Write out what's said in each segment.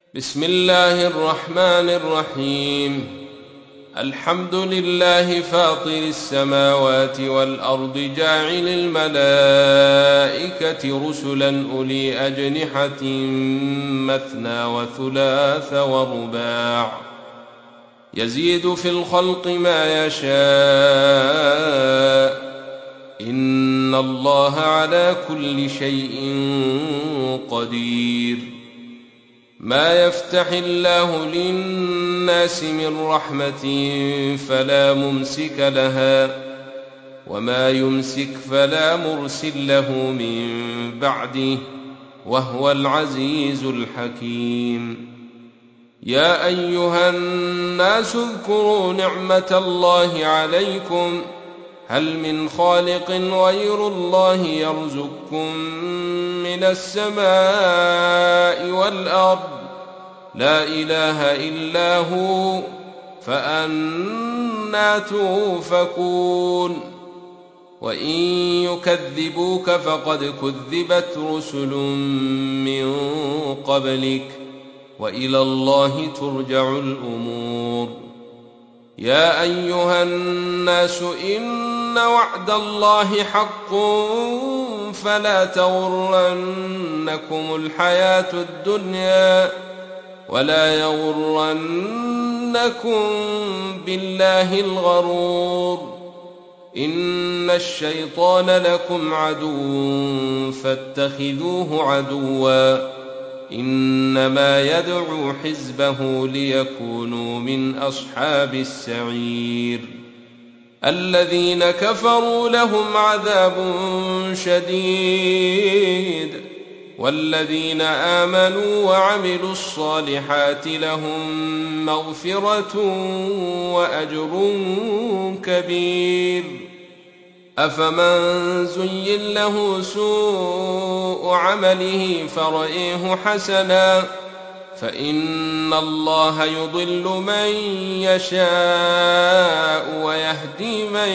بسم الله الرحمن الرحيم. الحمد لله فاطر السماوات والأرض جاعل الملائكة رسلا أولي أجنحة مثنى وثلاث ورباع يزيد في الخلق ما يشاء إن الله على كل شيء قدير. ما يفتح الله للناس من رحمة فلا ممسك لها وما يمسك فلا مرسل له من بعده وهو العزيز الحكيم. يا أيها الناس اذكروا نعمة الله عليكم هل من خالق غير الله يرزقكم من السماء والأرض لا إله إلا هو فأنى توفكون. وإن يكذبوك فقد كذبت رسل من قبلك وإلى الله ترجع الأمور. يا أيها الناس إن وعد الله حق فلا تغرنكم الحياة الدنيا ولا يغرنكم بالله الغرور. إن الشيطان لكم عدو فاتخذوه عدوا إنما يدعو حزبه ليكونوا من أصحاب السعير. الذين كفروا لهم عذاب شديد والذين آمنوا وعملوا الصالحات لهم مغفرة وأجر كبير. أفمن زين له سوء عمله فرأيه حسنا فإن الله يضل من يشاء ويهدي من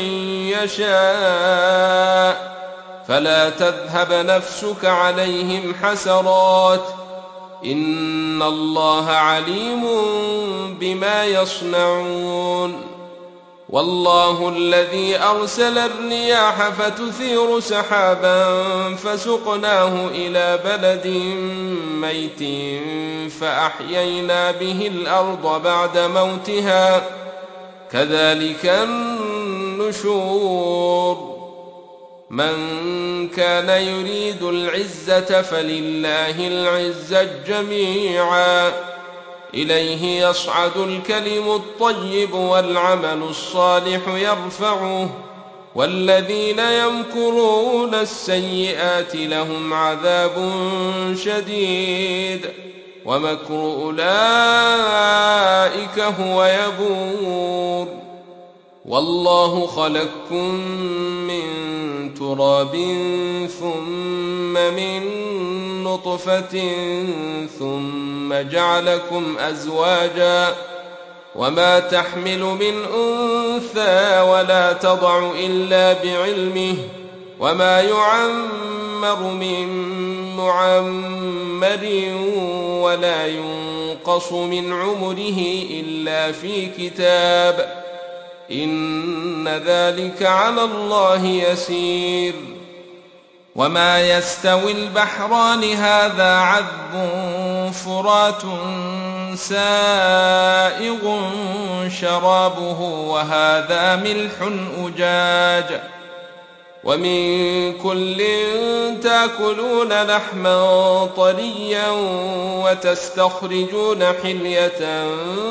يشاء فلا تذهب نفسك عليهم حسرات إن الله عليم بما يصنعون. والله الذي أرسل الرياح فتثير سحابا فسقناه إلى بلد ميت فأحيينا به الأرض بعد موتها كذلك النشور. من كان يريد العزة فلله العزة جميعا إليه يصعد الكلم الطيب والعمل الصالح يرفعه والذين يمكرون السيئات لهم عذاب شديد ومكر أولئك هو يبور. والله خلقكم من تراب ثم من نطفة ثم جعلكم أزواجا وما تحمل من أنثى ولا تضع إلا بعلمه وما يعمر من معمر ولا ينقص من عمره إلا في كتاب إن ذلك على الله يسير. وما يستوي البحران هذا عذب فرات سائغ شرابه وهذا ملح أجاج ومن كل تأكلون لحما طريا وتستخرجون حلية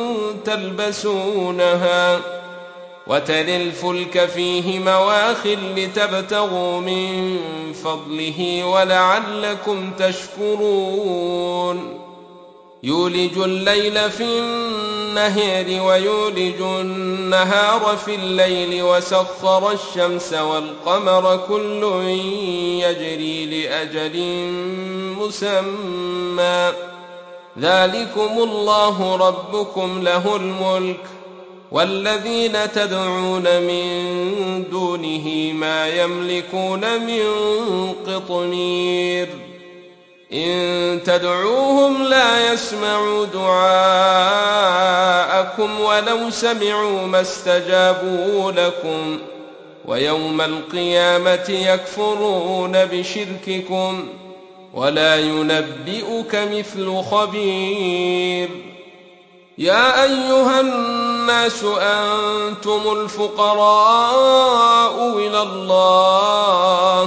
تلبسونها وترى الفلك فيه مواخر لتبتغوا من فضله ولعلكم تشكرون. يولج الليل في النهار ويولج النهار في الليل وسخر الشمس والقمر كل يجري لأجل مسمى ذلكم الله ربكم له الملك والذين تدعون من دونه ما يملكون من قطمير إن تدعوهم لا يسمعوا دعاءكم ولو سمعوا ما استجابوا لكم ويوم القيامة يكفرون بشرككم ولا ينبئك مثل خبير. يا أيها الناس أنتم الفقراء إلى الله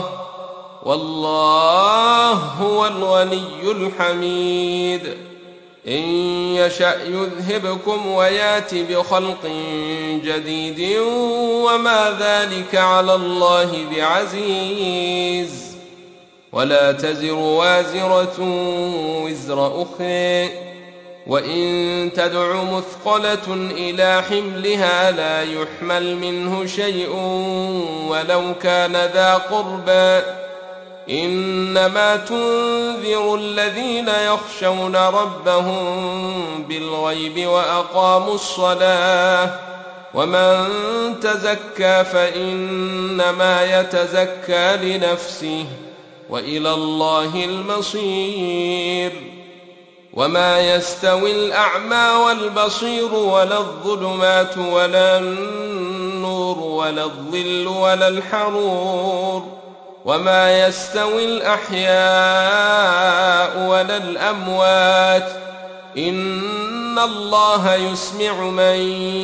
والله هو الغني الحميد. إن يشأ يذهبكم ويات بخلق جديد وما ذلك على الله بعزيز. ولا تزر وازرة وزر أخرى وإن تدع مثقلة إلى حملها لا يحمل منه شيء ولو كان ذا قربى إنما تنذر الذين يخشون ربهم بالغيب وأقاموا الصلاة ومن تزكى فإنما يتزكى لنفسه وإلى الله المصير. وما يستوي الأعمى والبصير ولا الظلمات ولا النور ولا الظل ولا الحرور وما يستوي الأحياء ولا الأموات إن الله يسمع من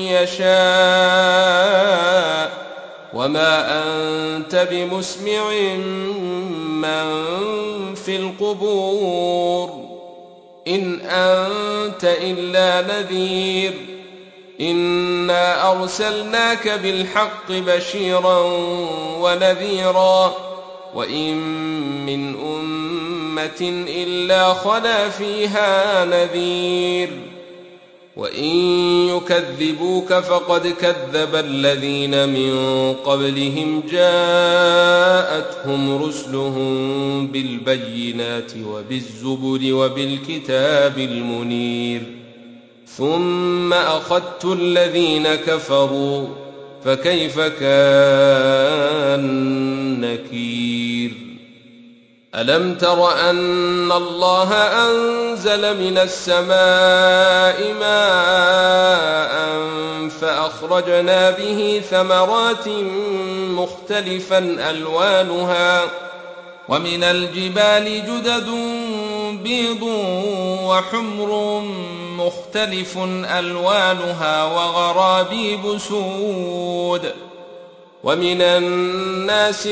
يشاء وما أنت بمسمع من في القبور إن أنت إلا نذير. إنا أرسلناك بالحق بشيرا ونذيرا وإن من أمة إلا خلا فيها نذير وإن يكذبوك فقد كذب الذين من قبلهم جاءتهم رسلهم بالبينات وبالزبر وبالكتاب المنير ثم أخذت الذين كفروا فكيف كان نكير. ألم تر أن الله أنزل من السماء ماء فأخرجنا به ثمرات مختلفا ألوانها ومن الجبال جدد بيض وحمر مختلف ألوانها وغرابيب سود ومن الناس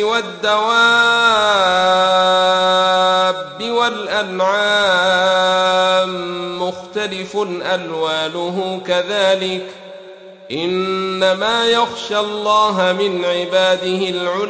والدواب والأنعام مختلف ألوانه كذلك إنما يخشى الله من عباده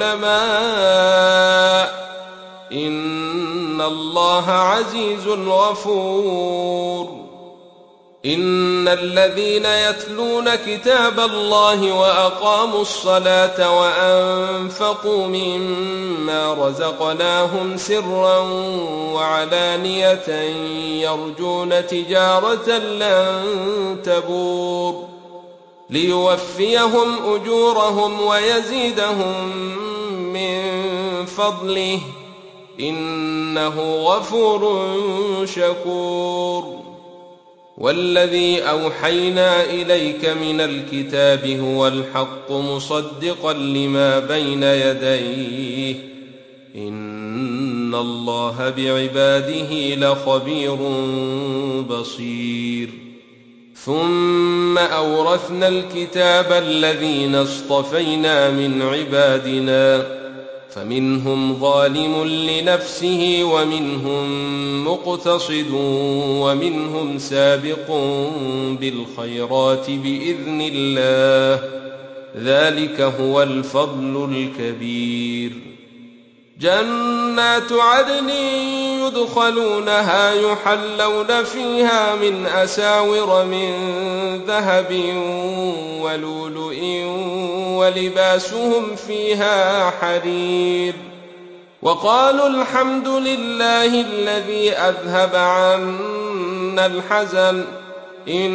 العلماء إن الله عزيز غفور. إن الذين يتلون كتاب الله وأقاموا الصلاة وأنفقوا مما رزقناهم سرا وعلانية يرجون تجارة لن تبور ليوفيهم أجورهم ويزيدهم من فضله إنه غفور شكور. والذي أوحينا إليك من الكتاب هو الحق مصدقا لما بين يديه إن الله بعباده لخبير بصير. ثم أورثنا الكتاب الذين اصطفينا من عبادنا فمنهم ظالم لنفسه ومنهم مقتصد ومنهم سابق بالخيرات بإذن الله ذلك هو الفضل الكبير. جنات عدن يدخلونها يحلون فيها من أساور من ذهب ولؤلؤ ولباسهم فيها حرير وقالوا الحمد لله الذي أذهب عنا الحزن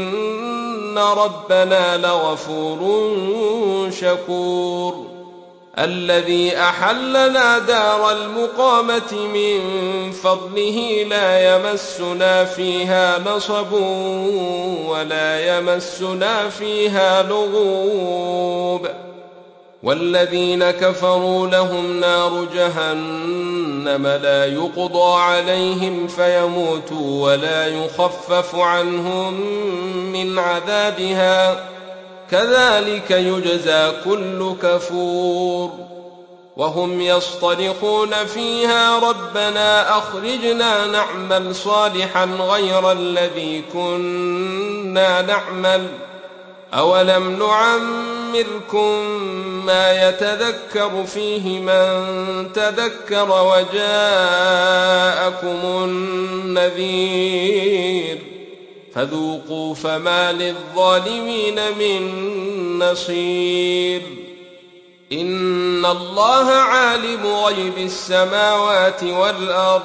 إن ربنا لغفور شكور. الذي أحلنا دار المقامة من فضله لا يمسنا فيها نصب ولا يمسنا فيها لغوب والذين كفروا لهم نار جهنم لا يقضى عليهم فيموتوا ولا يخفف عنهم من عذابها كذلك يجزى كل كفور وهم يصطرخون فيها ربنا أخرجنا نعمل صالحا غير الذي كنا نعمل أولم نعمركم ما يتذكر فيه من تذكر وجاءكم النذير فذوقوا فما للظالمين من نصير إن الله عالم غيب السماوات والأرض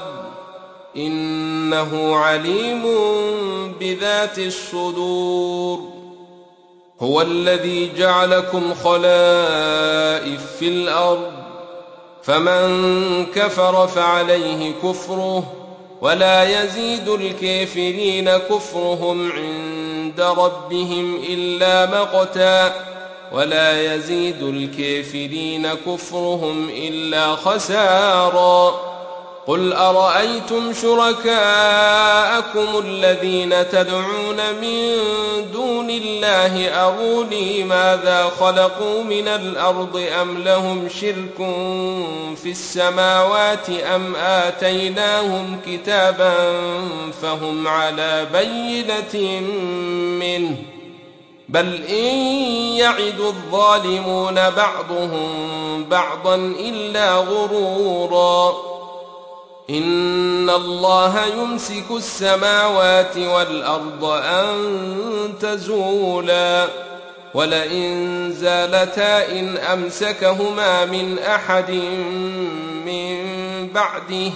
إنه عليم بذات الصدور هو الذي جعلكم خلائف في الأرض فمن كفر فعليه كفره ولا يزيد الكافرين كفرهم عند ربهم إلا مقتا ولا يزيد الكافرين كفرهم إلا خسارا قل أرأيتم شركاءكم الذين تدعون من دون الله أروني ماذا خلقوا من الأرض أم لهم شرك في السماوات أم آتيناهم كتابا فهم على بينة منه بل إن يعد الظالمون بعضهم بعضا إلا غرورا إن الله يمسك السماوات والأرض أن تزولا ولئن زالتا إن أمسكهما من أحد من بعده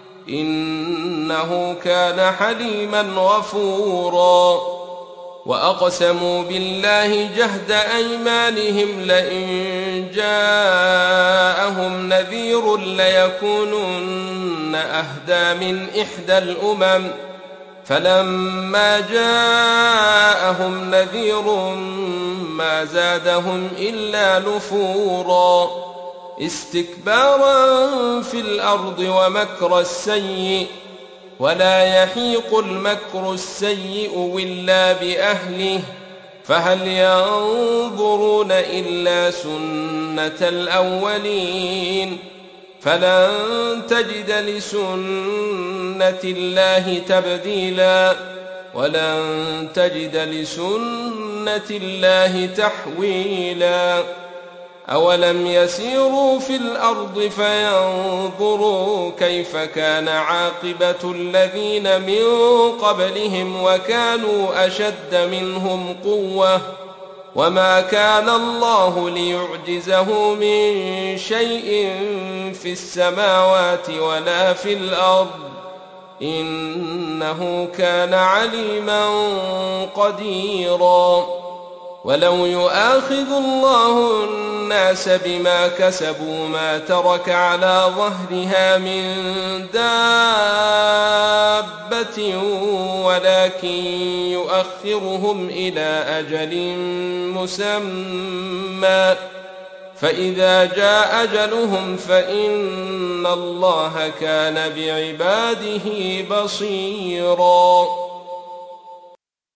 إنه كان حليما غفورا وأقسموا بالله جهد أيمانهم لئن جاءهم نذير ليكونن أهدى من إحدى الأمم فلما جاءهم نذير ما زادهم إلا نفورا استكبارا في الأرض ومكر السيء ولا يحيق المكر السيء إلا بأهله فهل ينظرون إلا سنة الأولين فلن تجد لسنة الله تبديلا ولن تجد لسنة الله تحويلا أولم يسيروا في الأرض فينظروا كيف كان عاقبة الذين من قبلهم وكانوا أشد منهم قوة وما كان الله ليعجزه من شيء في السماوات ولا في الأرض إنه كان عليما قديرا ولو يؤاخذ الله الناس بما كسبوا ما ترك على ظهرها من دابة ولكن يؤخرهم إلى أجل مسمى فإذا جاء أجلهم فإن الله كان بعباده بصيرا